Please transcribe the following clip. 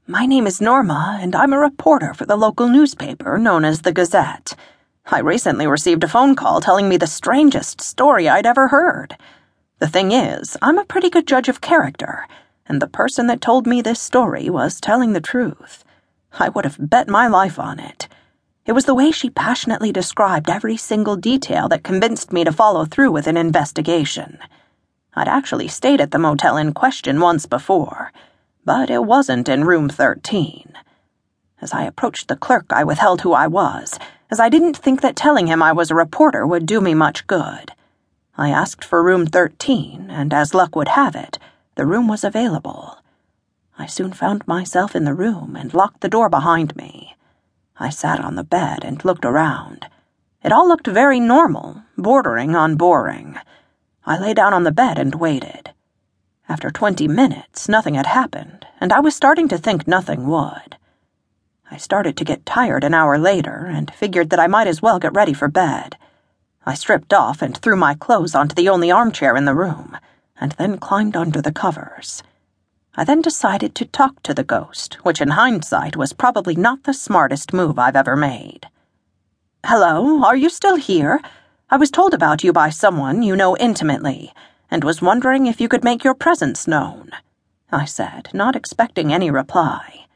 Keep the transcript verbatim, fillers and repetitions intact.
My name is Norma, and I'm a reporter for the local newspaper known as the Gazette. I recently received a phone call telling me the strangest story I'd ever heard. The thing is, I'm a pretty good judge of character, and the person that told me this story was telling the truth. I would have bet my life on it. It was the way she passionately described every single detail that convinced me to follow through with an investigation. I'd actually stayed at the motel in question once before, but it wasn't in room thirteen. As I approached the clerk, I withheld who I was, as I didn't think that telling him I was a reporter would do me much good. I asked for room thirteen, and as luck would have it, the room was available. I soon found myself in the room and locked the door behind me. I sat on the bed and looked around. It all looked very normal, bordering on boring. I lay down on the bed and waited. After twenty minutes, nothing had happened, and I was starting to think nothing would. I started to get tired an hour later and figured that I might as well get ready for bed. I stripped off and threw my clothes onto the only armchair in the room, and then climbed under the covers. I then decided to talk to the ghost, which in hindsight was probably not the smartest move I've ever made. "Hello, are you still here? I was told about you by someone you know intimately, and was wondering if you could make your presence known," I said, not expecting any reply.